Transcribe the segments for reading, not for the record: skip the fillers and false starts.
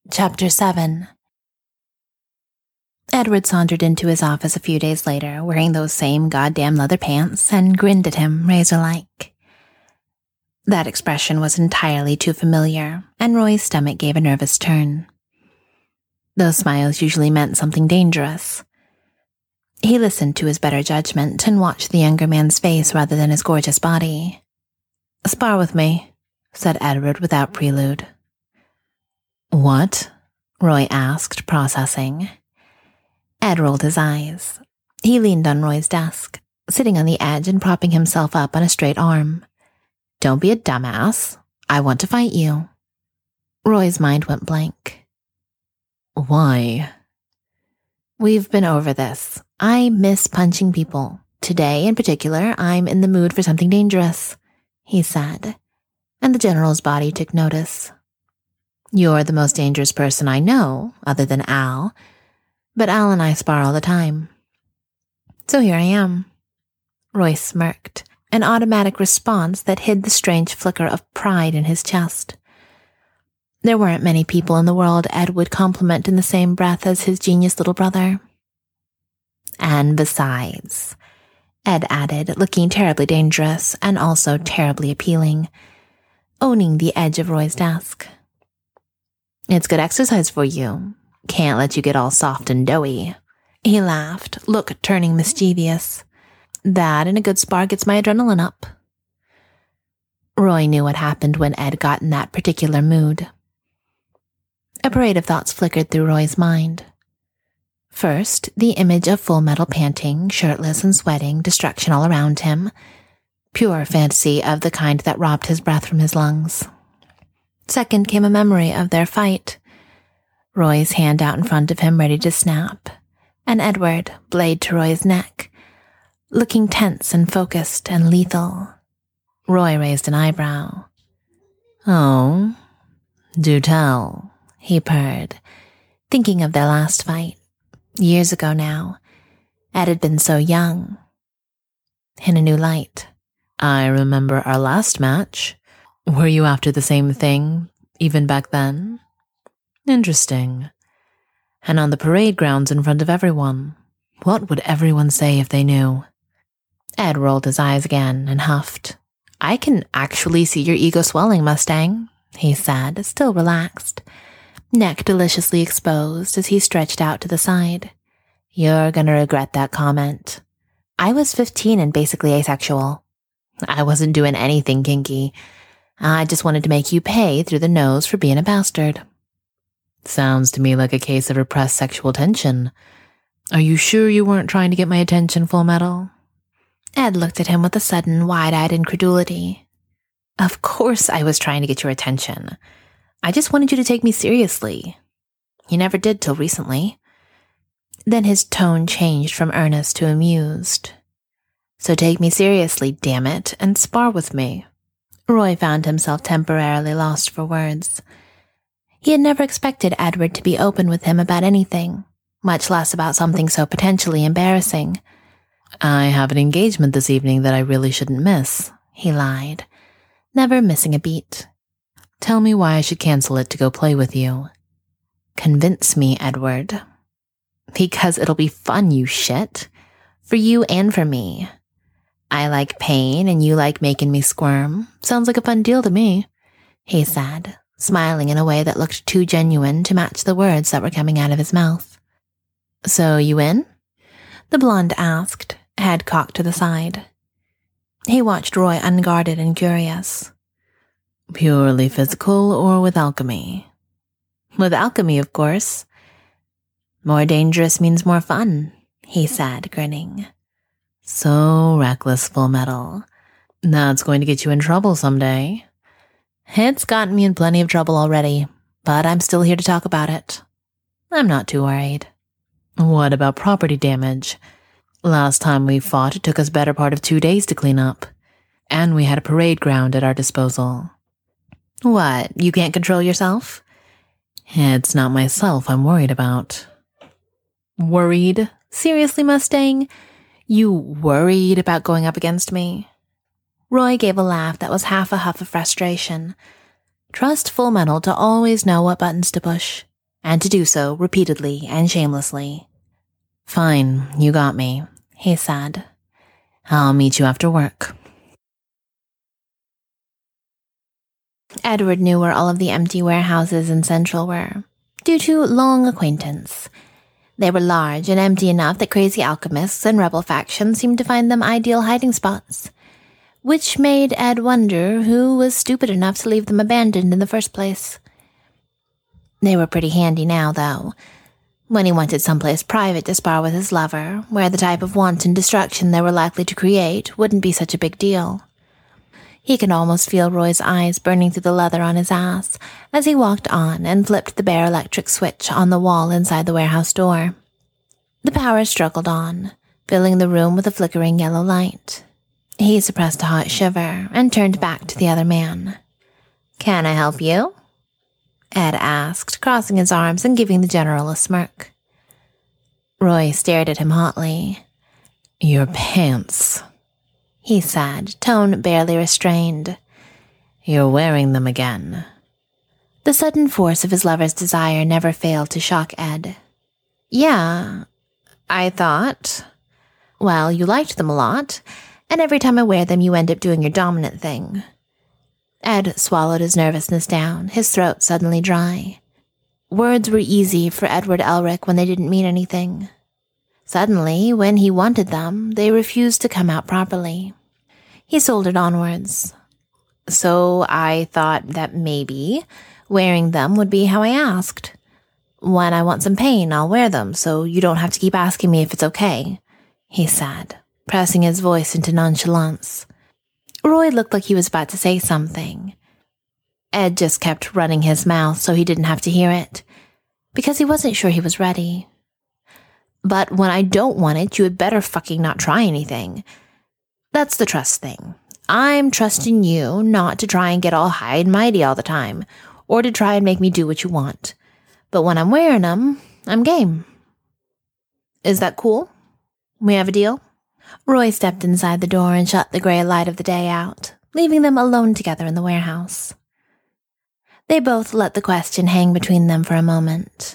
Chapter 7. Edward sauntered into his office a few days later, wearing those same goddamn leather pants, and grinned at him, razor-like. That expression was entirely too familiar, and Roy's stomach gave a nervous turn. Those smiles usually meant something dangerous. He listened to his better judgment and watched the younger man's face rather than his gorgeous body. "Spar with me," said Edward without prelude. "What?" Roy asked, processing. Ed rolled his eyes. He leaned on Roy's desk, sitting on the edge and propping himself up on a straight arm. "Don't be a dumbass. I want to fight you." Roy's mind went blank. "Why?" "We've been over this. I miss punching people. Today, in particular, I'm in the mood for something dangerous," he said, and the general's body took notice. "You're the most dangerous person I know, other than Al, but Al and I spar all the time. So here I am." Roy smirked, an automatic response that hid the strange flicker of pride in his chest. There weren't many people in the world Ed would compliment in the same breath as his genius little brother. "And besides," Ed added, looking terribly dangerous and also terribly appealing, owning the edge of Roy's desk. "It's good exercise for you. Can't let you get all soft and doughy." He laughed, look turning mischievous. "That and a good spar gets my adrenaline up." Roy knew what happened when Ed got in that particular mood. A parade of thoughts flickered through Roy's mind. First, the image of Full Metal panting, shirtless and sweating, destruction all around him. Pure fantasy of the kind that robbed his breath from his lungs. Second came a memory of their fight. Roy's hand out in front of him ready to snap, and Edward, blade to Roy's neck, looking tense and focused and lethal. Roy raised an eyebrow. "Oh, do tell," he purred, thinking of their last fight. Years ago now. Ed had been so young. In a new light. "I remember our last match. Were you after the same thing, even back then? Interesting. And on the parade grounds in front of everyone. What would everyone say if they knew?" Ed rolled his eyes again and huffed. "I can actually see your ego swelling, Mustang," he said, still relaxed, neck deliciously exposed as he stretched out to the side. "You're gonna regret that comment. I was 15 and basically asexual. I wasn't doing anything kinky. I just wanted to make you pay through the nose for being a bastard." "Sounds to me like a case of repressed sexual tension. Are you sure you weren't trying to get my attention, Full Metal?" Ed looked at him with a sudden wide-eyed incredulity. "Of course I was trying to get your attention. I just wanted you to take me seriously. You never did till recently." Then his tone changed from earnest to amused. "So take me seriously, damn it, and spar with me." Roy found himself temporarily lost for words. He had never expected Edward to be open with him about anything, much less about something so potentially embarrassing. "I have an engagement this evening that I really shouldn't miss," he lied, never missing a beat. "Tell me why I should cancel it to go play with you." "Convince me, Edward." "Because it'll be fun, you shit. For you and for me. I like pain and you like making me squirm. Sounds like a fun deal to me," he said, smiling in a way that looked too genuine to match the words that were coming out of his mouth. "So you in?" the blonde asked, head cocked to the side. He watched Roy unguarded and curious. "Purely physical or with alchemy?" "With alchemy, of course." "More dangerous means more fun," he said, grinning. "So reckless, Full Metal. That's going to get you in trouble someday." "It's gotten me in plenty of trouble already, but I'm still here to talk about it. I'm not too worried." "What about property damage? Last time we fought, it took us better part of 2 days to clean up. And we had a parade ground at our disposal." "What, you can't control yourself?" "It's not myself I'm worried about." "Worried? Seriously, Mustang? You worried about going up against me?" Roy gave a laugh that was half a huff of frustration. Trust Full Metal to always know what buttons to push. and to do so repeatedly and shamelessly. "Fine, you got me," he said. "I'll meet you after work." Edward knew where all of the empty warehouses in Central were, due to long acquaintance. They were large and empty enough that crazy alchemists and rebel factions seemed to find them ideal hiding spots, which made Ed wonder who was stupid enough to leave them abandoned in the first place. They were pretty handy now, though. When he wanted someplace private to spar with his lover, where the type of wanton destruction they were likely to create wouldn't be such a big deal. He could almost feel Roy's eyes burning through the leather on his ass as he walked on and flipped the bare electric switch on the wall inside the warehouse door. The power struggled on, filling the room with a flickering yellow light. He suppressed a hot shiver and turned back to the other man. "Can I help you?" Ed asked, crossing his arms and giving the general a smirk. Roy stared at him hotly. "Your pants," he said, tone barely restrained. "You're wearing them again." The sudden force of his lover's desire never failed to shock Ed. "Yeah, I thought. Well, you liked them a lot, and every time I wear them you end up doing your dominant thing." Ed swallowed his nervousness down, his throat suddenly dry. Words were easy for Edward Elric when they didn't mean anything. Suddenly, when he wanted them, they refused to come out properly. He soldered onwards. "So I thought that maybe wearing them would be how I asked. When I want some pain, I'll wear them, so you don't have to keep asking me if it's okay," he said, pressing his voice into nonchalance. Roy looked like he was about to say something. Ed just kept running his mouth so he didn't have to hear it, because he wasn't sure he was ready. "But when I don't want it, you had better fucking not try anything. That's the trust thing. I'm trusting you not to try and get all high and mighty all the time, or to try and make me do what you want. But when I'm wearing them, I'm game. Is that cool? We have a deal?" Roy stepped inside the door and shut the gray light of the day out, leaving them alone together in the warehouse. They both let the question hang between them for a moment.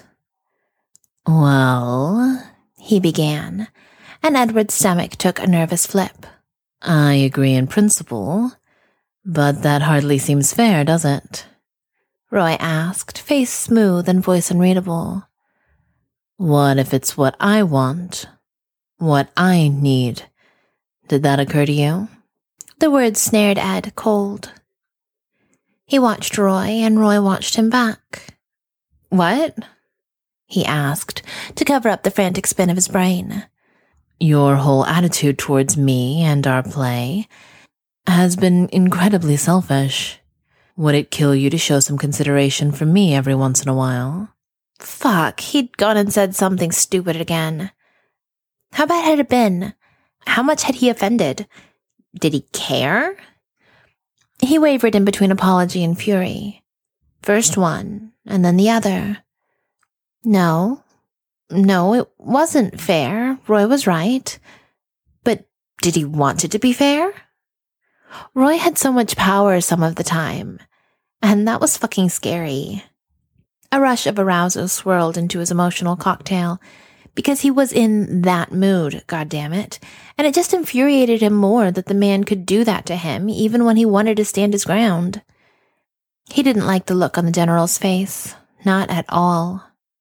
"Well," he began, and Edward's stomach took a nervous flip. "I agree in principle, but that hardly seems fair, does it?" Roy asked, face smooth and voice unreadable. "What if it's what I want? What I need? Did that occur to you?" The words snared Ed cold. He watched Roy, and Roy watched him back. "What?" he asked, to cover up the frantic spin of his brain. "Your whole attitude towards me and our play has been incredibly selfish. Would it kill you to show some consideration for me every once in a while?" Fuck, he'd gone and said something stupid again. How bad had it been? How much had he offended? Did he care? He wavered in between apology and fury. First one, and then the other. No, it wasn't fair. Roy was right. But did he want it to be fair? Roy had so much power some of the time, and that was fucking scary. A rush of arousal swirled into his emotional cocktail, because he was in that mood, goddammit, and it just infuriated him more that the man could do that to him even when he wanted to stand his ground. He didn't like the look on the general's face, not at all.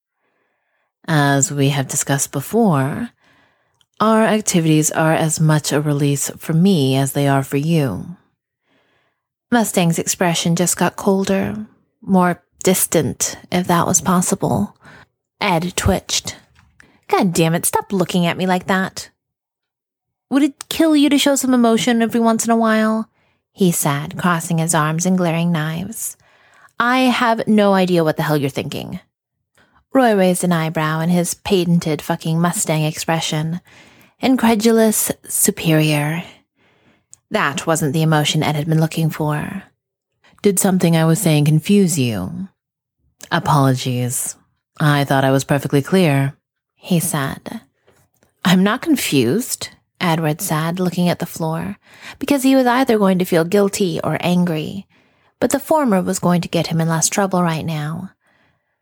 "As we have discussed before, our activities are as much a release for me as they are for you." Mustang's expression just got colder, more distant, if that was possible. Ed twitched. "God damn it, stop looking at me like that." "Would it kill you to show some emotion every once in a while?" he said, crossing his arms and glaring knives. "I have no idea what the hell you're thinking." Roy raised an eyebrow in his patented fucking Mustang expression. Incredulous, superior. That wasn't the emotion Ed had been looking for. "Did something I was saying confuse you?" "Apologies. I thought I was perfectly clear," he said. "I'm not confused," Edward said, looking at the floor, because he was either going to feel guilty or angry, but the former was going to get him in less trouble right now.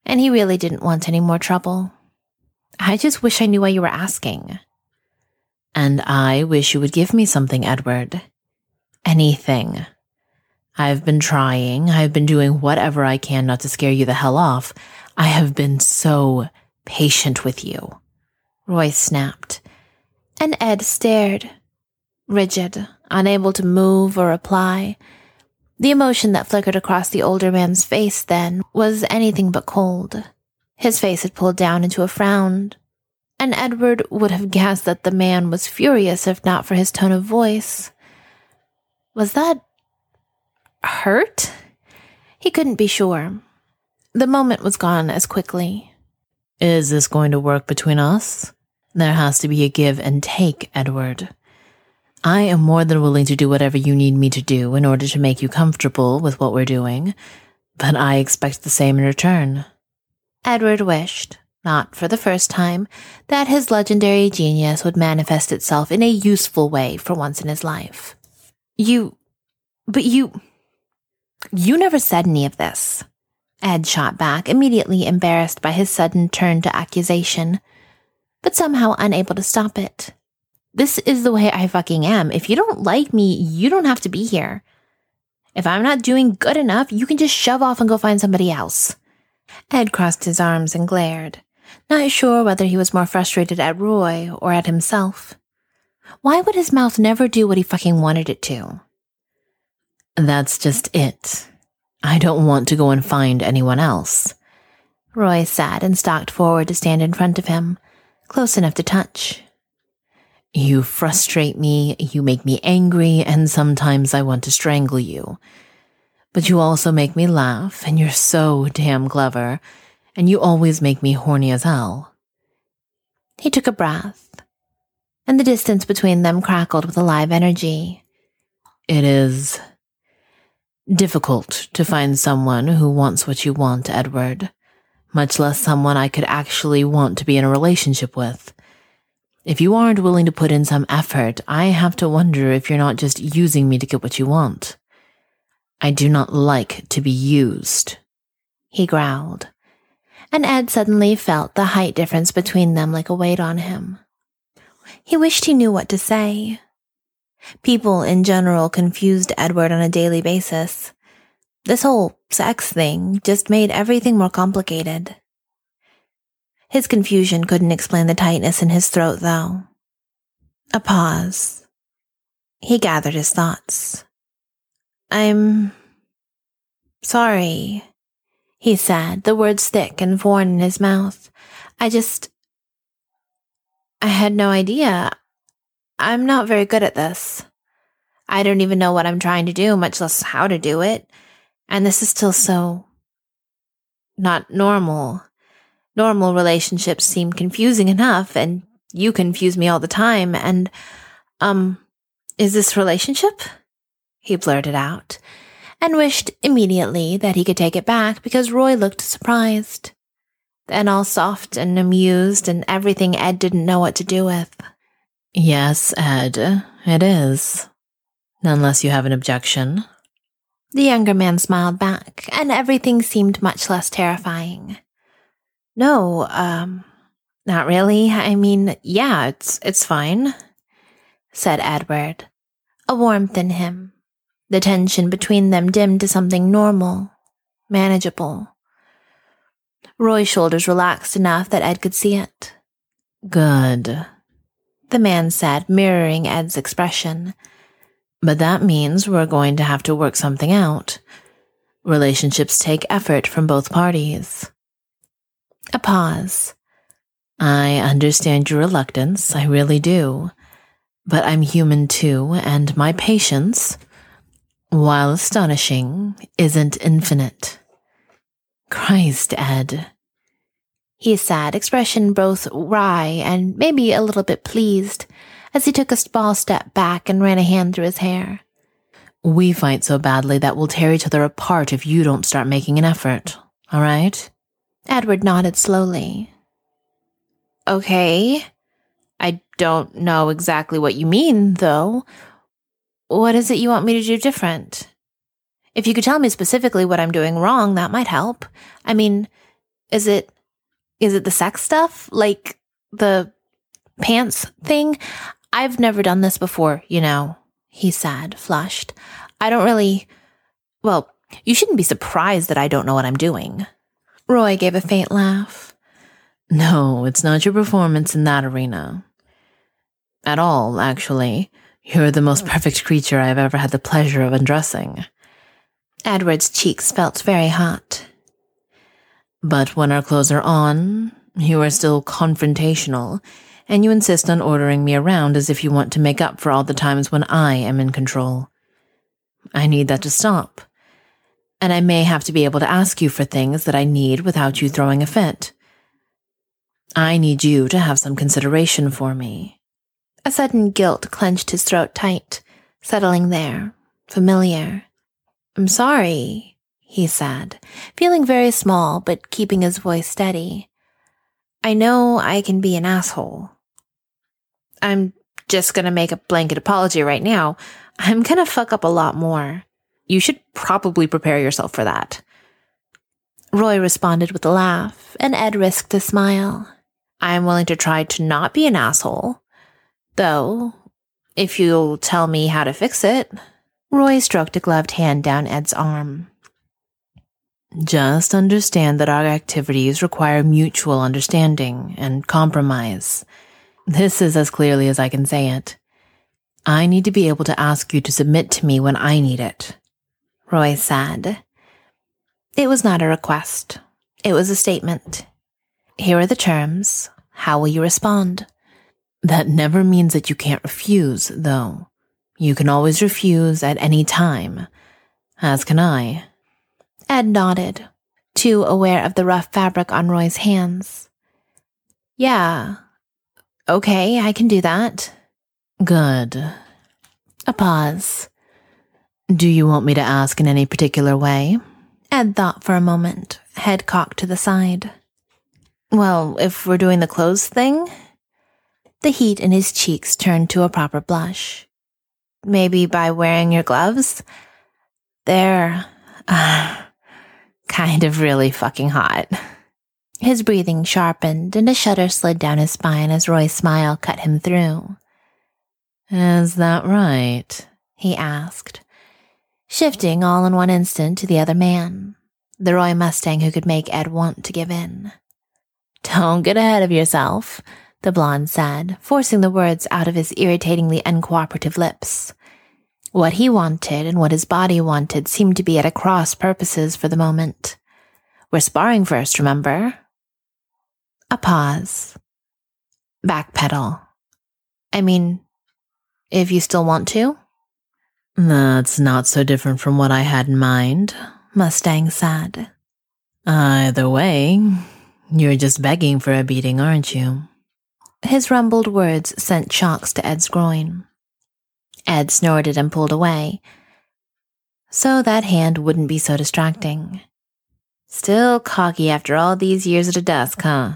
and he really didn't want any more trouble. I just wish I knew why you were asking. And I wish you would give me something, Edward. Anything. I've been trying. I've been doing whatever I can not to scare you the hell off. I have been so patient with you. Roy snapped, and Ed stared, rigid, unable to move or reply. The emotion that flickered across the older man's face then was anything but cold. His face had pulled down into a frown, and Edward would have guessed that the man was furious if not for his tone of voice. Was that hurt? He couldn't be sure. The moment was gone as quickly. Is this going to work between us? There has to be a give and take, Edward. I am more than willing to do whatever you need me to do in order to make you comfortable with what we're doing, but I expect the same in return. Edward wished, not for the first time, that his legendary genius would manifest itself in a useful way for once in his life. You never said any of this. Ed shot back, immediately embarrassed by his sudden turn to accusation, but somehow unable to stop it. This is the way I fucking am. If you don't like me, you don't have to be here. If I'm not doing good enough, you can just shove off and go find somebody else. Ed crossed his arms and glared, not sure whether he was more frustrated at Roy or at himself. Why would his mouth never do what he fucking wanted it to? That's just it. I don't want to go and find anyone else. Roy sat and stalked forward to stand in front of him, close enough to touch. You frustrate me, you make me angry, and sometimes I want to strangle you. But you also make me laugh, and you're so damn clever, and you always make me horny as hell. He took a breath, and the distance between them crackled with a live energy. It is difficult to find someone who wants what you want, Edward, much less someone I could actually want to be in a relationship with. If you aren't willing to put in some effort, I have to wonder if you're not just using me to get what you want. I do not like to be used, he growled, and Ed suddenly felt the height difference between them like a weight on him. He wished he knew what to say. People in general confused Edward on a daily basis. This whole sex thing just made everything more complicated. His confusion couldn't explain the tightness in his throat, though. A pause. He gathered his thoughts. I'm sorry, he said, the words thick and foreign in his mouth. I had no idea. I'm not very good at this. I don't even know what I'm trying to do, much less how to do it. And this is still so not normal. Normal relationships seem confusing enough, and you confuse me all the time, and, is this relationship? He blurted out, and wished immediately that he could take it back because Roy looked surprised. Then all soft and amused and everything Ed didn't know what to do with. Yes, Ed, it is. Unless you have an objection. The younger man smiled back, and everything seemed much less terrifying. No, not really. I mean, yeah, it's fine, said Edward, a warmth in him. The tension between them dimmed to something normal, manageable. Roy's shoulders relaxed enough that Ed could see it. Good, the man said, mirroring Ed's expression. But that means we're going to have to work something out. Relationships take effort from both parties. A pause. I understand your reluctance, I really do. But I'm human too, and my patience, while astonishing, isn't infinite. Christ, Ed, he said, expression both wry and maybe a little bit pleased, as he took a small step back and ran a hand through his hair. We fight so badly that we'll tear each other apart if you don't start making an effort, all right? Edward nodded slowly. Okay. I don't know exactly what you mean, though. What is it you want me to do different? If you could tell me specifically what I'm doing wrong, that might help. I mean, Is it the sex stuff? Like the pants thing? I've never done this before, he said, flushed. I don't really... Well, you shouldn't be surprised that I don't know what I'm doing. Roy gave a faint laugh. No, it's not your performance in that arena. At all, actually. You're the most perfect creature I've ever had the pleasure of undressing. Edward's cheeks felt very hot. But when our clothes are on, you are still confrontational, and you insist on ordering me around as if you want to make up for all the times when I am in control. I need that to stop. And I may have to be able to ask you for things that I need without you throwing a fit. I need you to have some consideration for me. A sudden guilt clenched his throat tight, settling there, familiar. I'm sorry, he said, feeling very small but keeping his voice steady. I know I can be an asshole. I'm just gonna make a blanket apology right now. I'm gonna fuck up a lot more. You should probably prepare yourself for that. Roy responded with a laugh, and Ed risked a smile. I'm willing to try to not be an asshole. Though, if you'll tell me how to fix it. Roy stroked a gloved hand down Ed's arm. Just understand that our activities require mutual understanding and compromise. This is as clearly as I can say it. I need to be able to ask you to submit to me when I need it. Roy said. It was not a request. It was a statement. Here are the terms. How will you respond? That never means that you can't refuse, though. You can always refuse at any time, as can I. Ed nodded, too aware of the rough fabric on Roy's hands. Yeah. Okay, I can do that. Good. A pause. Do you want me to ask in any particular way? Ed thought for a moment, head cocked to the side. Well, if we're doing the clothes thing? The heat in his cheeks turned to a proper blush. Maybe by wearing your gloves? They're, kind of really fucking hot. His breathing sharpened and a shudder slid down his spine as Roy's smile cut him through. Is that right? He asked, shifting all in one instant to the other man, the Roy Mustang who could make Ed want to give in. Don't get ahead of yourself, the blonde said, forcing the words out of his irritatingly uncooperative lips. What he wanted and what his body wanted seemed to be at cross purposes for the moment. We're sparring first, remember? A pause. Backpedal. I mean, if you still want to? That's not so different from what I had in mind, Mustang said. Either way, you're just begging for a beating, aren't you? His rumbled words sent shocks to Ed's groin. Ed snorted and pulled away, so that hand wouldn't be so distracting. Still cocky after all these years at a desk, huh?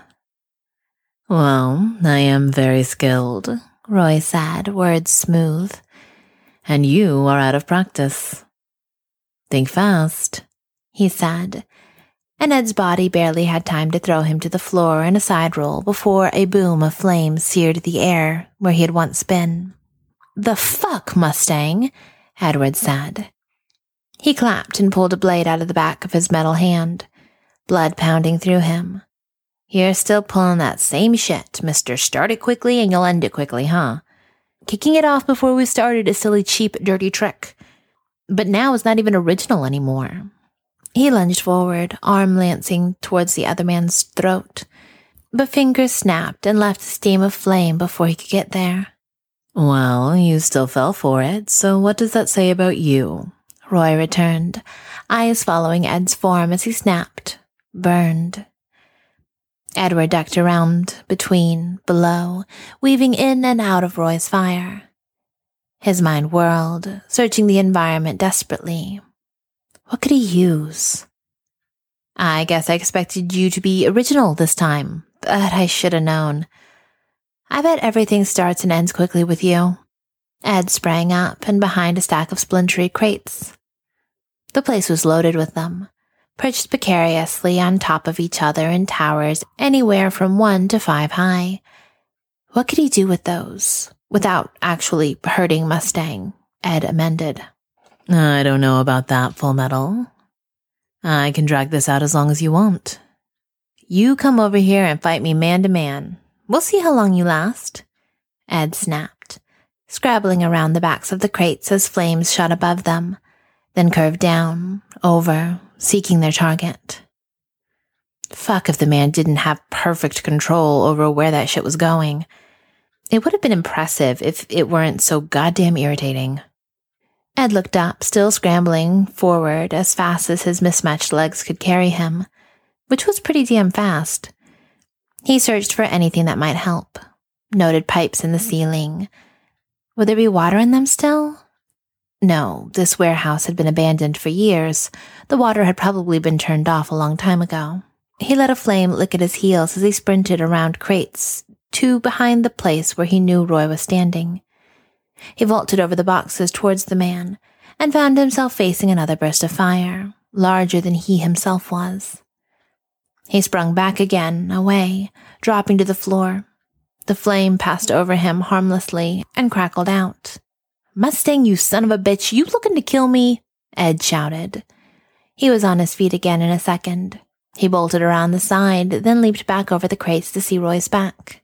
Well, I am very skilled, Roy said, words smooth. And you are out of practice. Think fast, he said, and Ed's body barely had time to throw him to the floor in a side roll before a boom of flame seared the air where he had once been. The fuck, Mustang? Edward said. He clapped and pulled a blade out of the back of his metal hand, blood pounding through him. You're still pulling that same shit, Mr. Start it quickly and you'll end it quickly, huh? Kicking it off before we started a silly, cheap, dirty trick. But now it's not even original anymore. He lunged forward, arm lancing towards the other man's throat, but fingers snapped and left a steam of flame before he could get there. Well, you still fell for it, so what does that say about you? Roy returned, eyes following Ed's form as he snapped, burned. Edward ducked around, between, below, weaving in and out of Roy's fire. His mind whirled, searching the environment desperately. What could he use? I guess I expected you to be original this time, but I should have known. I bet everything starts and ends quickly with you. Ed sprang up and behind a stack of splintery crates. The place was loaded with them, perched precariously on top of each other in towers anywhere from 1 to 5 high. What could he do with those without actually hurting Mustang? Ed amended. I don't know about that, Full Metal. I can drag this out as long as you want. You come over here and fight me man to man. We'll see how long you last. Ed snapped, scrabbling around the backs of the crates as flames shot above them, then curved down, over, seeking their target. Fuck if the man didn't have perfect control over where that shit was going. It would have been impressive if it weren't so goddamn irritating. Ed looked up, still scrambling forward as fast as his mismatched legs could carry him, which was pretty damn fast. He searched for anything that might help. Noted pipes in the ceiling. Would there be water in them still? No, this warehouse had been abandoned for years. The water had probably been turned off a long time ago. He let a flame lick at his heels as he sprinted around crates, 2 behind the place where he knew Roy was standing. He vaulted over the boxes towards the man and found himself facing another burst of fire, larger than he himself was. He sprung back again, away, dropping to the floor. The flame passed over him harmlessly and crackled out. "Mustang, you son of a bitch, you looking to kill me?" Ed shouted. He was on his feet again in a second. He bolted around the side, then leaped back over the crates to see Roy's back.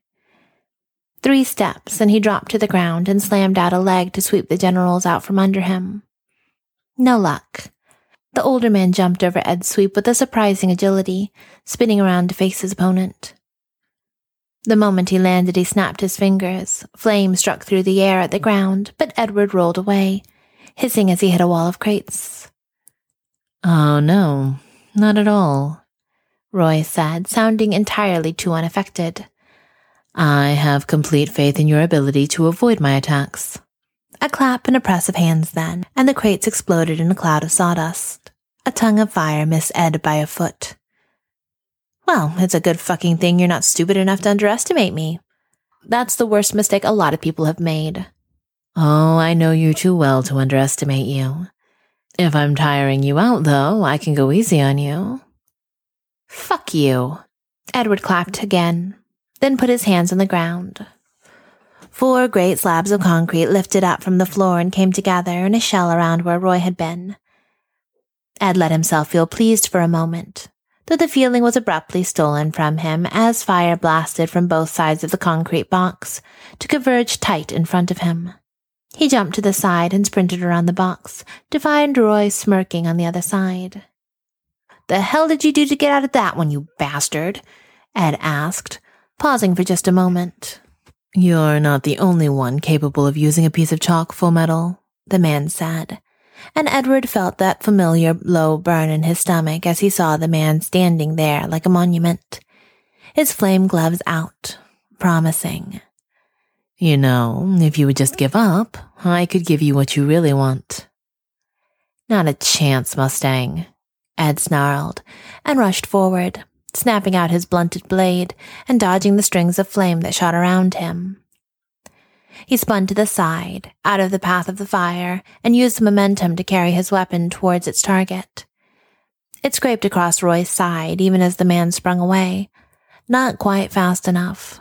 3 steps, and he dropped to the ground and slammed out a leg to sweep the generals out from under him. No luck. The older man jumped over Ed's sweep with a surprising agility, spinning around to face his opponent. The moment he landed, he snapped his fingers. Flame struck through the air at the ground, but Edward rolled away, hissing as he hit a wall of crates. "Oh no, not at all," Roy said, sounding entirely too unaffected. "I have complete faith in your ability to avoid my attacks." A clap and a press of hands then, and the crates exploded in a cloud of sawdust. A tongue of fire missed Ed by a foot. "Well, it's a good fucking thing you're not stupid enough to underestimate me. That's the worst mistake a lot of people have made." "Oh, I know you too well to underestimate you. If I'm tiring you out, though, I can go easy on you." "Fuck you." Edward clapped again, then put his hands on the ground. 4 great slabs of concrete lifted up from the floor and came together in a shell around where Roy had been. Ed let himself feel pleased for a moment, though the feeling was abruptly stolen from him as fire blasted from both sides of the concrete box to converge tight in front of him. He jumped to the side and sprinted around the box to find Roy smirking on the other side. "The hell did you do to get out of that one, you bastard?" Ed asked, pausing for just a moment. "You're not the only one capable of using a piece of chalk, Full Metal," the man said, and Edward felt that familiar low burn in his stomach as he saw the man standing there like a monument, his flame gloves out, promising. "You know, if you would just give up, I could give you what you really want." "Not a chance, Mustang," Ed snarled, and rushed forward, snapping out his blunted blade and dodging the strings of flame that shot around him. He spun to the side, out of the path of the fire, and used the momentum to carry his weapon towards its target. It scraped across Roy's side even as the man sprung away, not quite fast enough.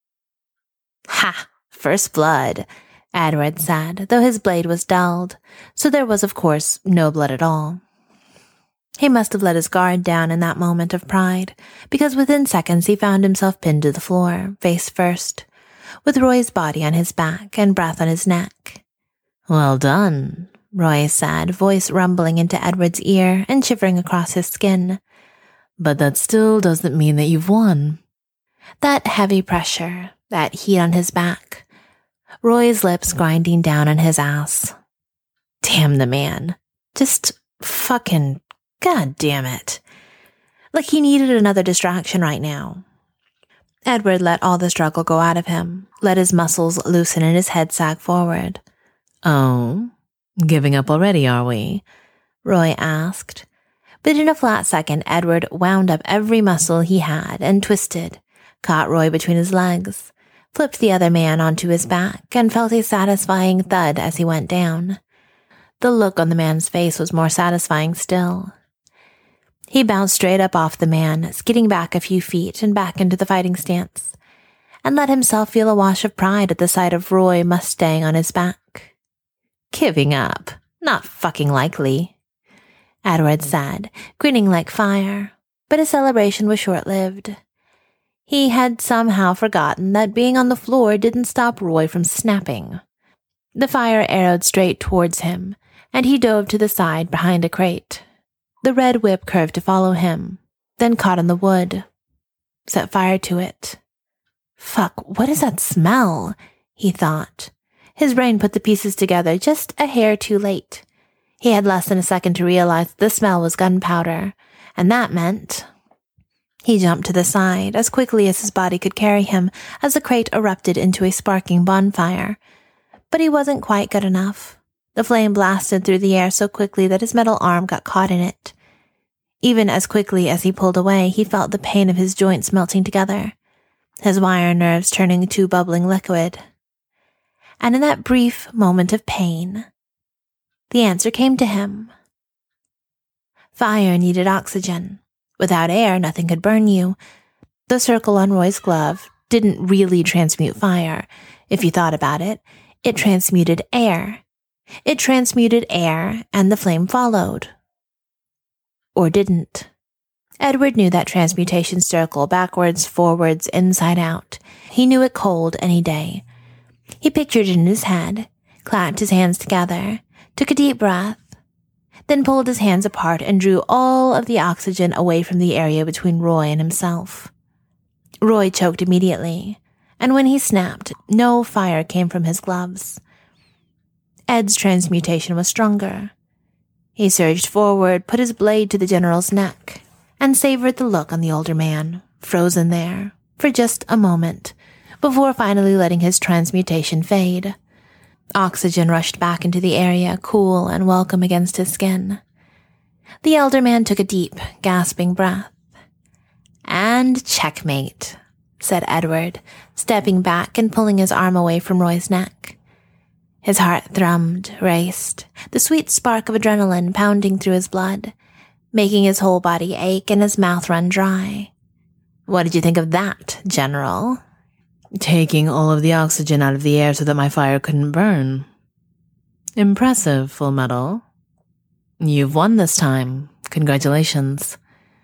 "Ha! First blood," Edward said, though his blade was dulled, so there was, of course, no blood at all. He must have let his guard down in that moment of pride, because within seconds he found himself pinned to the floor, face first, with Roy's body on his back and breath on his neck. "Well done," Roy said, voice rumbling into Edward's ear and shivering across his skin. "But that still doesn't mean that you've won." That heavy pressure, that heat on his back, Roy's lips grinding down on his ass. Damn the man. Just fucking God damn it. Like he needed another distraction right now. Edward let all the struggle go out of him, let his muscles loosen and his head sag forward. "Oh, giving up already, are we?" Roy asked. But in a flat second, Edward wound up every muscle he had and twisted, caught Roy between his legs, flipped the other man onto his back, and felt a satisfying thud as he went down. The look on the man's face was more satisfying still. He bounced straight up off the man, skidding back a few feet and back into the fighting stance, and let himself feel a wash of pride at the sight of Roy Mustang on his back. Giving up? Not fucking likely, Edward said, grinning like fire, but his celebration was short-lived. He had somehow forgotten that being on the floor didn't stop Roy from snapping. The fire arrowed straight towards him, and he dove to the side behind a crate. The red whip curved to follow him, then caught on the wood. Set fire to it. Fuck, what is that smell? He thought. His brain put the pieces together just a hair too late. He had less than a second to realize the smell was gunpowder, and that meant... He jumped to the side as quickly as his body could carry him as the crate erupted into a sparking bonfire. But he wasn't quite good enough. The flame blasted through the air so quickly that his metal arm got caught in it. Even as quickly as he pulled away, he felt the pain of his joints melting together, his wire nerves turning to bubbling liquid. And in that brief moment of pain, the answer came to him. Fire needed oxygen. Without air, nothing could burn you. The circle on Roy's glove didn't really transmute fire. If you thought about it, it transmuted air. It transmuted air, and the flame followed. Or didn't. Edward knew that transmutation circle backwards, forwards, inside out. He knew it cold any day. He pictured it in his head, clapped his hands together, took a deep breath, then pulled his hands apart and drew all of the oxygen away from the area between Roy and himself. Roy choked immediately, and when he snapped, no fire came from his gloves. Ed's transmutation was stronger. He surged forward, put his blade to the general's neck, and savored the look on the older man, frozen there, for just a moment, before finally letting his transmutation fade. Oxygen rushed back into the area, cool and welcome against his skin. The elder man took a deep, gasping breath. "And checkmate," said Edward, stepping back and pulling his arm away from Roy's neck. His heart thrummed, raced, the sweet spark of adrenaline pounding through his blood, making his whole body ache and his mouth run dry. "What did you think of that, General?" "Taking all of the oxygen out of the air so that my fire couldn't burn. Impressive, Full Metal. You've won this time. Congratulations."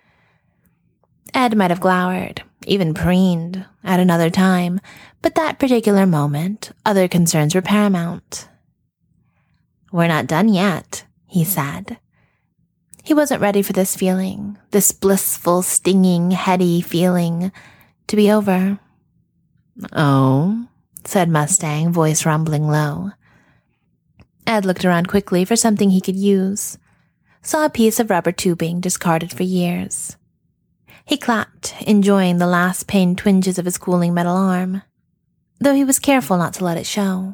Ed might have glowered, even preened, at another time, but that particular moment, other concerns were paramount. "We're not done yet," he said. He wasn't ready for this feeling, this blissful, stinging, heady feeling, to be over. "Oh?" said Mustang, voice rumbling low. Ed looked around quickly for something he could use, saw a piece of rubber tubing discarded for years. He clapped, enjoying the last pain twinges of his cooling metal arm, though he was careful not to let it show.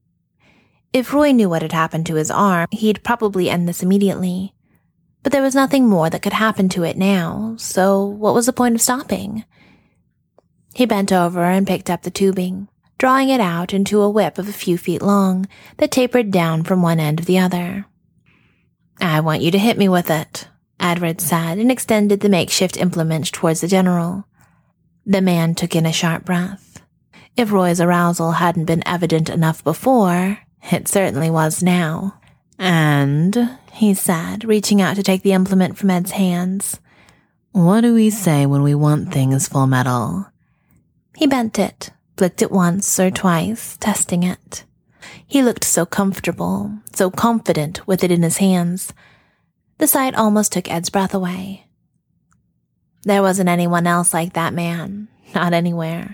If Roy knew what had happened to his arm, he'd probably end this immediately. But there was nothing more that could happen to it now, so what was the point of stopping? He bent over and picked up the tubing, drawing it out into a whip of a few feet long that tapered down from one end to the other. "I want you to hit me with it," Edward said, and extended the makeshift implement towards the general. The man took in a sharp breath. If Roy's arousal hadn't been evident enough before, it certainly was now. "And," he said, reaching out to take the implement from Ed's hands, "what do we say when we want things Full Metal?" He bent it, flicked it once or twice, testing it. He looked so comfortable, so confident with it in his hands. The sight almost took Ed's breath away. There wasn't anyone else like that man, not anywhere.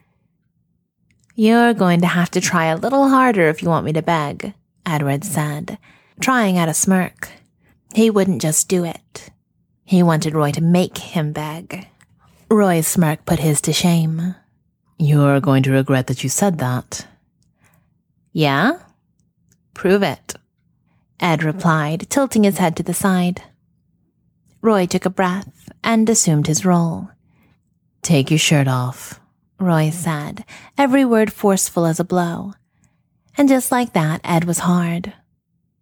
"You're going to have to try a little harder if you want me to beg," Edward said, trying at a smirk. He wouldn't just do it. He wanted Roy to make him beg. Roy's smirk put his to shame. "You're going to regret that you said that." "Yeah? Prove it," Ed replied, tilting his head to the side. Roy took a breath and assumed his role. "Take your shirt off," Roy said, every word forceful as a blow. And just like that, Ed was hard.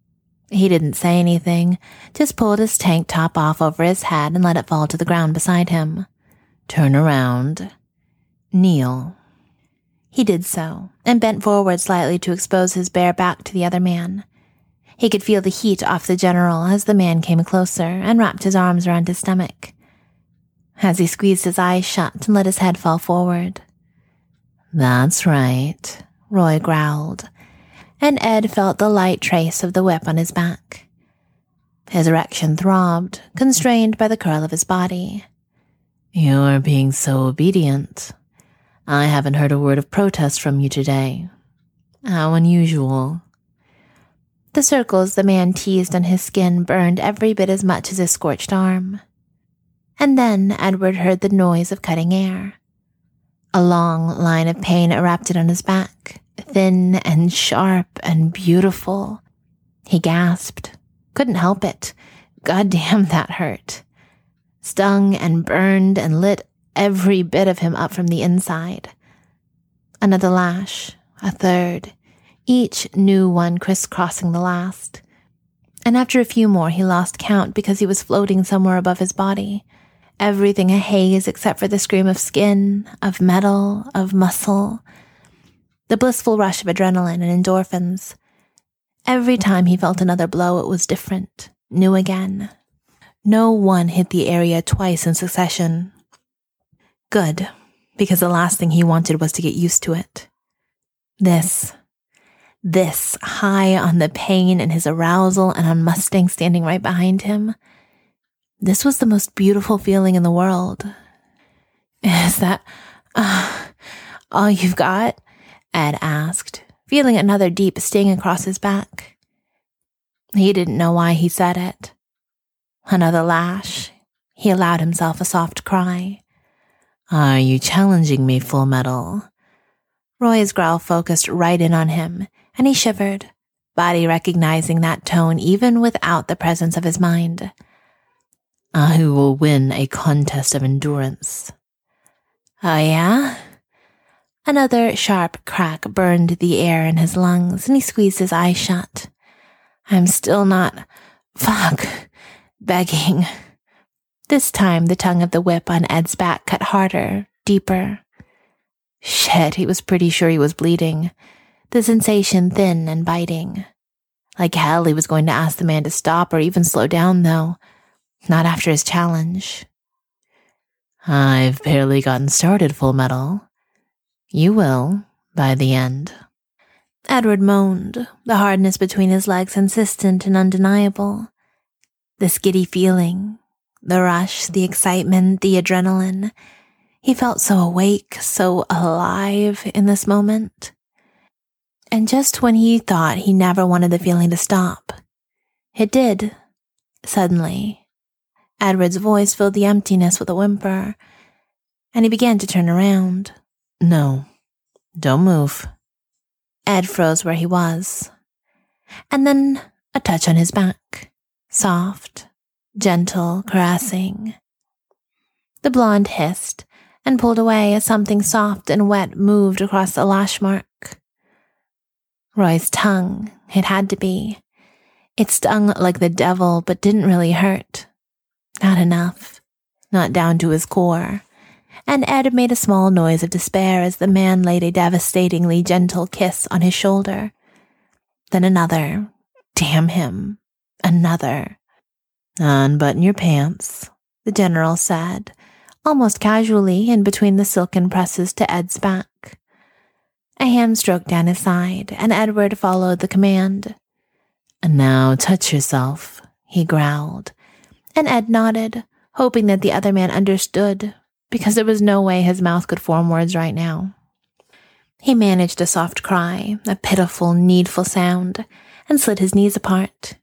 He didn't say anything, just pulled his tank top off over his head and let it fall to the ground beside him. Turn around. Kneel. He did so, and bent forward slightly to expose his bare back to the other man. He could feel the heat off the general as the man came closer and wrapped his arms around his stomach. As he squeezed his eyes shut and let his head fall forward. That's right, Roy growled, and Ed felt the light trace of the whip on his back. His erection throbbed, constrained by the curl of his body. You're being so obedient. I haven't heard a word of protest from you today. How unusual. The circles the man teased on his skin burned every bit as much as his scorched arm. And then Edward heard the noise of cutting air. A long line of pain erupted on his back, thin and sharp and beautiful. He gasped. Couldn't help it. Goddamn, that hurt. Stung and burned and lit every bit of him up from the inside. Another lash, a third, each new one crisscrossing the last. And after a few more, he lost count because he was floating somewhere above his body. Everything a haze except for the scream of skin, of metal, of muscle. The blissful rush of adrenaline and endorphins. Every time he felt another blow, it was different, new again. No one hit the area twice in succession. Good, because the last thing he wanted was to get used to it. This, high on the pain and his arousal and on Mustang standing right behind him. This was the most beautiful feeling in the world. Is that all you've got? Ed asked, feeling another deep sting across his back. He didn't know why he said it. Another lash. He allowed himself a soft cry. Are you challenging me, Full Metal? Roy's growl focused right in on him, and he shivered, body recognizing that tone even without the presence of his mind. I will win a contest of endurance. Oh, yeah? Another sharp crack burned the air in his lungs, and he squeezed his eyes shut. I'm still not... begging. This time, the tongue of the whip on Ed's back cut harder, deeper. Shit, he was pretty sure he was bleeding. The sensation thin and biting. Like hell, he was going to ask the man to stop or even slow down, though. Not after his challenge. I've barely gotten started, Full Metal. You will, by the end. Edward moaned, the hardness between his legs insistent and undeniable. This giddy feeling, the rush, the excitement, the adrenaline. He felt so awake, so alive in this moment. And just when he thought he never wanted the feeling to stop, it did, suddenly. Edward's voice filled the emptiness with a whimper, and he began to turn around. No, don't move. Ed froze where he was. And then a touch on his back. Soft, gentle, caressing. The blonde hissed and pulled away as something soft and wet moved across the lash mark. Roy's tongue, it had to be. It stung like the devil, but didn't really hurt. Not enough. Not down to his core. And Ed made a small noise of despair as the man laid a devastatingly gentle kiss on his shoulder. Then another. Damn him. Another. Unbutton your pants, the general said, almost casually in between the silken presses to Ed's back. A hand stroked down his side, and Edward followed the command. And now touch yourself, he growled. And Ed nodded, hoping that the other man understood, because there was no way his mouth could form words right now. He managed a soft cry, a pitiful, needful sound, and slid his knees apart.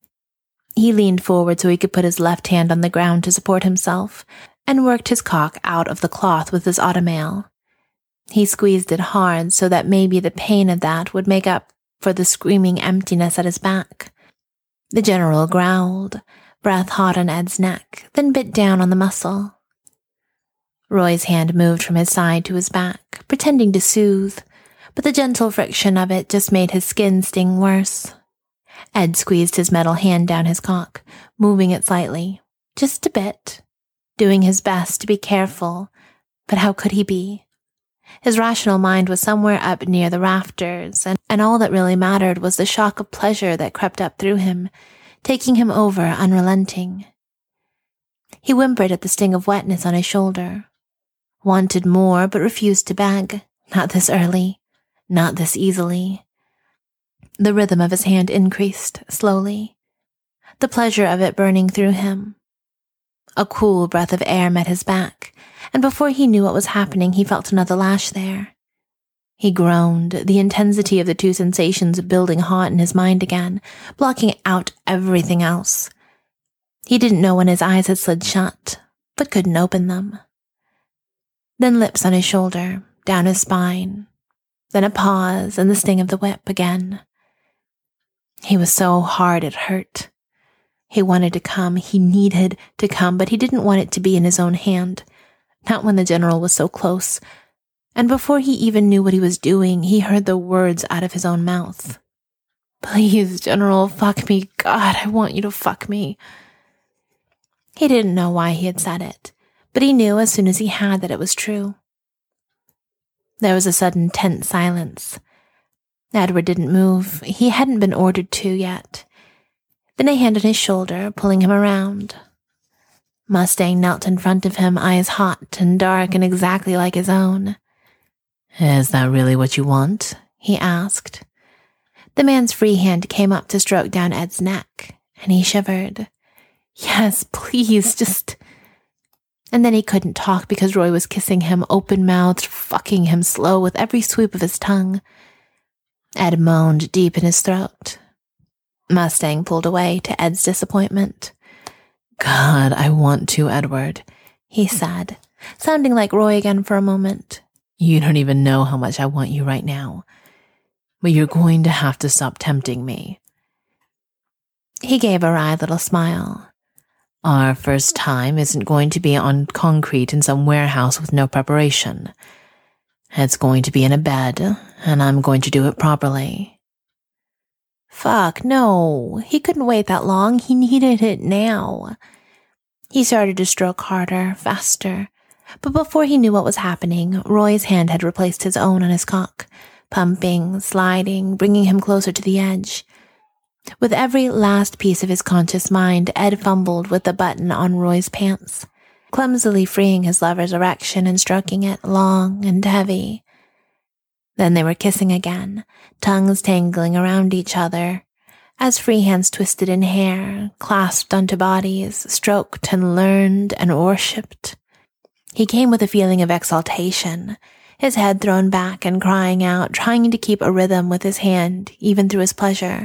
He leaned forward so he could put his left hand on the ground to support himself, and worked his cock out of the cloth with his automail. He squeezed it hard so that maybe the pain of that would make up for the screaming emptiness at his back. The general growled, breath hot on Ed's neck, then bit down on the muscle. Roy's hand moved from his side to his back, pretending to soothe, but the gentle friction of it just made his skin sting worse. Ed squeezed his metal hand down his cock, moving it slightly, just a bit, doing his best to be careful, but how could he be? His rational mind was somewhere up near the rafters, and all that really mattered was the shock of pleasure that crept up through him, taking him over unrelenting. He whimpered at the sting of wetness on his shoulder. Wanted more, but refused to beg. Not this early. Not this easily. The rhythm of his hand increased, slowly. The pleasure of it burning through him. A cool breath of air met his back, and before he knew what was happening, he felt another lash there. He groaned, the intensity of the two sensations building hot in his mind again, blocking out everything else. He didn't know when his eyes had slid shut, but couldn't open them. Then lips on his shoulder, down his spine. Then a pause and the sting of the whip again. He was so hard it hurt. He wanted to come, he needed to come, but he didn't want it to be in his own hand. Not when the general was so close. And before he even knew what he was doing, he heard the words out of his own mouth. Please, General, fuck me. God, I want you to fuck me. He didn't know why he had said it, but he knew as soon as he had that it was true. There was a sudden tense silence. Edward didn't move. He hadn't been ordered to yet. Then a hand on his shoulder, pulling him around. Mustang knelt in front of him, eyes hot and dark and exactly like his own. Is that really what you want? He asked. The man's free hand came up to stroke down Ed's neck, and he shivered. Yes, please, just... And then he couldn't talk because Roy was kissing him, open-mouthed, fucking him slow with every sweep of his tongue. Ed moaned deep in his throat. Mustang pulled away to Ed's disappointment. God, I want to, Edward, he said, sounding like Roy again for a moment. You don't even know how much I want you right now. But you're going to have to stop tempting me. He gave a wry little smile. Our first time isn't going to be on concrete in some warehouse with no preparation. It's going to be in a bed, and I'm going to do it properly. Fuck, no. He couldn't wait that long. He needed it now. He started to stroke harder, faster. But before he knew what was happening, Roy's hand had replaced his own on his cock, pumping, sliding, bringing him closer to the edge. With every last piece of his conscious mind, Ed fumbled with the button on Roy's pants, clumsily freeing his lover's erection and stroking it long and heavy. Then they were kissing again, tongues tangling around each other, as free hands twisted in hair, clasped onto bodies, stroked and learned and worshipped. He came with a feeling of exaltation, his head thrown back and crying out, trying to keep a rhythm with his hand, even through his pleasure.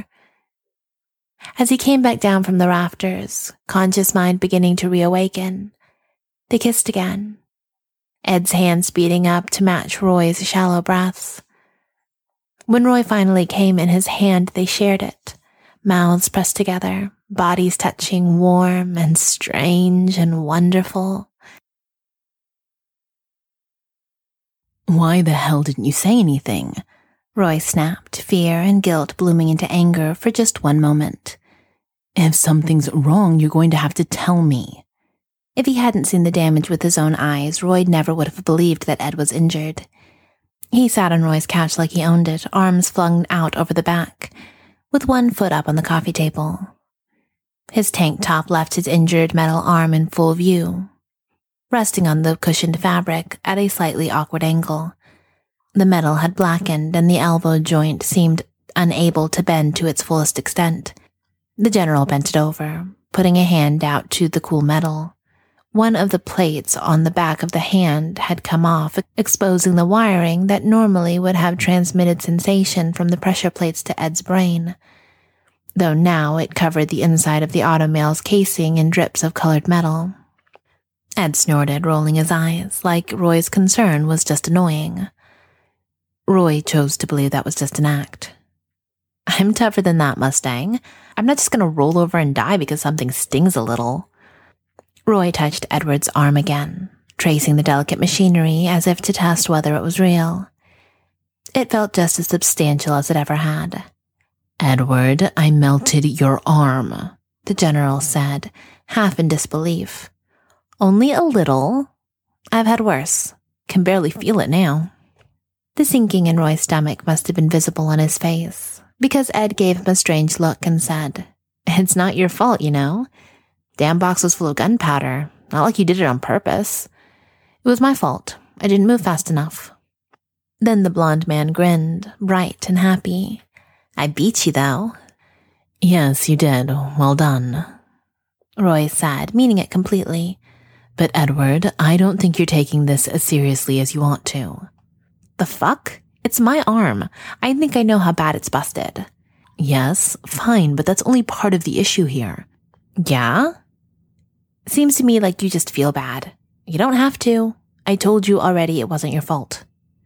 As he came back down from the rafters, conscious mind beginning to reawaken, they kissed again, Ed's hand speeding up to match Roy's shallow breaths. When Roy finally came in his hand, they shared it, mouths pressed together, bodies touching, warm and strange and wonderful. Why the hell didn't you say anything? Roy snapped, fear and guilt blooming into anger for just one moment. If something's wrong, you're going to have to tell me. If he hadn't seen the damage with his own eyes, Roy never would have believed that Ed was injured. He sat on Roy's couch like he owned it, arms flung out over the back, with one foot up on the coffee table. His tank top left his injured metal arm in full view, resting on the cushioned fabric at a slightly awkward angle. The metal had blackened and the elbow joint seemed unable to bend to its fullest extent. The general bent it over, putting a hand out to the cool metal. One of the plates on the back of the hand had come off, exposing the wiring that normally would have transmitted sensation from the pressure plates to Ed's brain, though now it covered the inside of the automail's casing in drips of colored metal. Ed snorted, rolling his eyes, like Roy's concern was just annoying. Roy chose to believe that was just an act. I'm tougher than that, Mustang. I'm not just going to roll over and die because something stings a little. Roy touched Edward's arm again, tracing the delicate machinery as if to test whether it was real. It felt just as substantial as it ever had. Edward, I melted your arm, the general said, half in disbelief. Only a little. I've had worse. Can barely feel it now. The sinking in Roy's stomach must have been visible on his face, because Ed gave him a strange look and said, It's not your fault, you know. Damn box was full of gunpowder. Not like you did it on purpose. It was my fault. I didn't move fast enough. Then the blonde man grinned, bright and happy. I beat you, though. Yes, you did. Well done. Roy said, meaning it completely. But Edward, I don't think you're taking this as seriously as you ought to. The fuck? It's my arm. I think I know how bad it's busted. Yes, fine, but that's only part of the issue here. Yeah? Seems to me like you just feel bad. You don't have to. I told you already it wasn't your fault.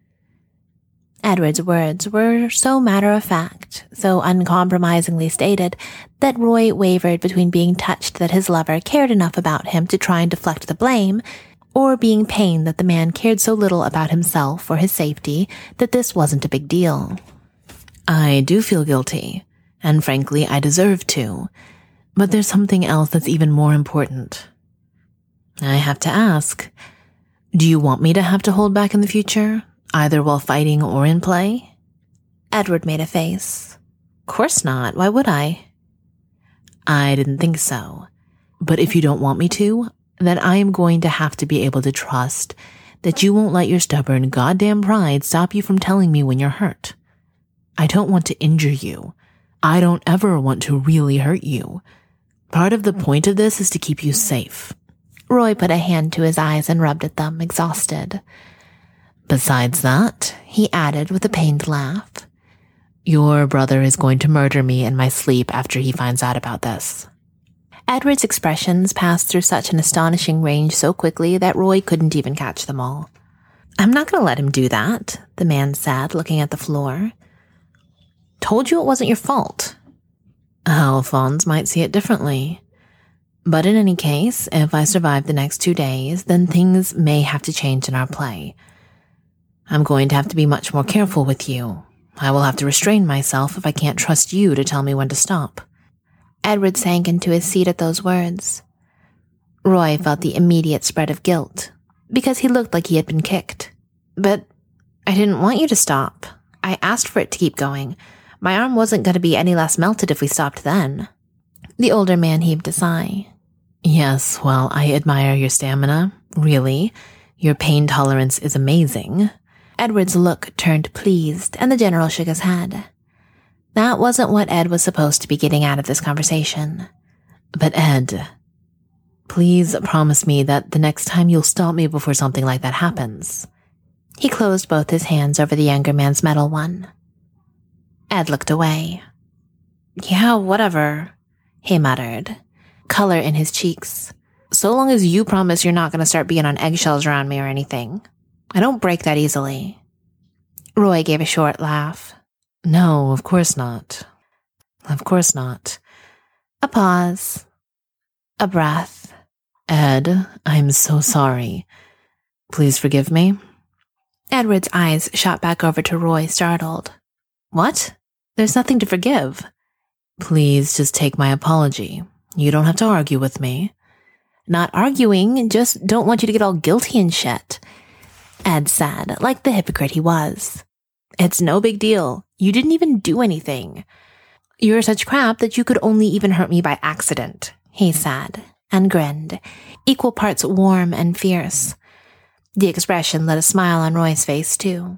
Edward's words were so matter-of-fact, so uncompromisingly stated, that Roy wavered between being touched that his lover cared enough about him to try and deflect the blame, or being pained that the man cared so little about himself or his safety that this wasn't a big deal. I do feel guilty, and frankly, I deserve to, but there's something else that's even more important. I have to ask, do you want me to have to hold back in the future? Either while fighting or in play? Edward made a face. Course not. Why would I? I didn't think so. But if you don't want me to, then I am going to have to be able to trust that you won't let your stubborn goddamn pride stop you from telling me when you're hurt. I don't want to injure you. I don't ever want to really hurt you. Part of the point of this is to keep you safe. Roy put a hand to his eyes and rubbed at them, exhausted. Besides that, he added with a pained laugh, your brother is going to murder me in my sleep after he finds out about this. Edward's expressions passed through such an astonishing range so quickly that Roy couldn't even catch them all. I'm not going to let him do that, the man said, looking at the floor. Told you it wasn't your fault. Alphonse might see it differently. But in any case, if I survive the next 2 days, then things may have to change in our play. I'm going to have to be much more careful with you. I will have to restrain myself if I can't trust you to tell me when to stop. Edward sank into his seat at those words. Roy felt the immediate spread of guilt, because he looked like he had been kicked. But I didn't want you to stop. I asked for it to keep going. My arm wasn't going to be any less melted if we stopped then. The older man heaved a sigh. Yes, well, I admire your stamina. Really. Your pain tolerance is amazing. Edward's look turned pleased, and the general shook his head. That wasn't what Ed was supposed to be getting out of this conversation. But Ed, please promise me that the next time you'll stop me before something like that happens. He closed both his hands over the younger man's metal one. Ed looked away. Yeah, whatever, he muttered, color in his cheeks. So long as you promise you're not going to start being on eggshells around me or anything. I don't break that easily. Roy gave a short laugh. No, of course not. Of course not. A pause. A breath. Ed, I'm so sorry. Please forgive me. Edward's eyes shot back over to Roy, startled. What? There's nothing to forgive. Please just take my apology. You don't have to argue with me. Not arguing, just don't want you to get all guilty and shit. Ed said, like the hypocrite he was. It's no big deal. You didn't even do anything. You're such crap that you could only even hurt me by accident, he said, and grinned, equal parts warm and fierce. The expression lit a smile on Roy's face, too.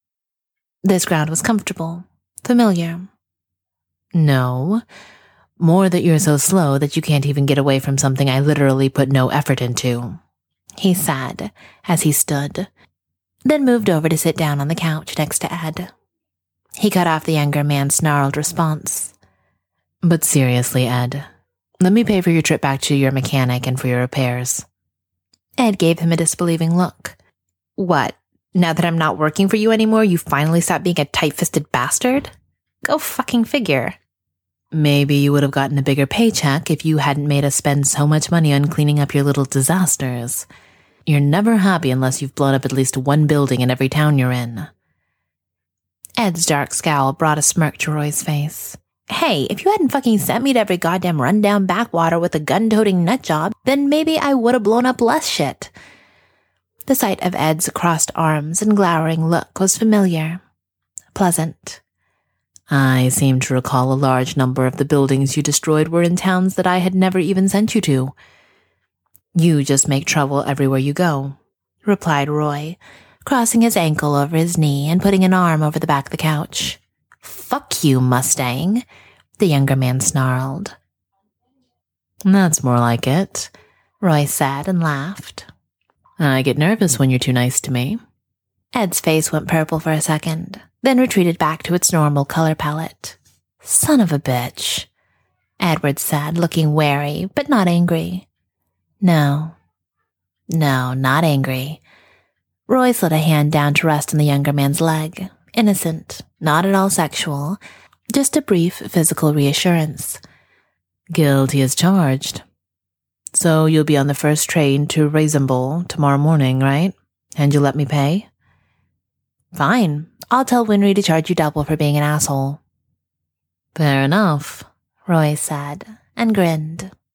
This ground was comfortable, familiar. No, more that you're so slow that you can't even get away from something I literally put no effort into, he said, as he stood, then moved over to sit down on the couch next to Ed. He cut off the younger man's snarled response. But seriously, Ed, let me pay for your trip back to your mechanic and for your repairs. Ed gave him a disbelieving look. What? Now that I'm not working for you anymore, you finally stop being a tight-fisted bastard? Go fucking figure. Maybe you would have gotten a bigger paycheck if you hadn't made us spend so much money on cleaning up your little disasters. You're never happy unless you've blown up at least one building in every town you're in. Ed's dark scowl brought a smirk to Roy's face. Hey, if you hadn't fucking sent me to every goddamn rundown backwater with a gun-toting nut job, then maybe I would have blown up less shit. The sight of Ed's crossed arms and glowering look was familiar. Pleasant. I seem to recall a large number of the buildings you destroyed were in towns that I had never even sent you to. You just make trouble everywhere you go, replied Roy, crossing his ankle over his knee and putting an arm over the back of the couch. Fuck you, Mustang, the younger man snarled. That's more like it, Roy said and laughed. I get nervous when you're too nice to me. Ed's face went purple for a second, then retreated back to its normal color palette. Son of a bitch, Edward said, looking wary, but not angry. No, not angry. Roy slid a hand down to rest on the younger man's leg. Innocent, not at all sexual, just a brief physical reassurance. Guilty as charged. So you'll be on the first train to Raisin Bowl tomorrow morning, right? And you'll let me pay? Fine. I'll tell Winry to charge you double for being an asshole. Fair enough, Roy said, and grinned.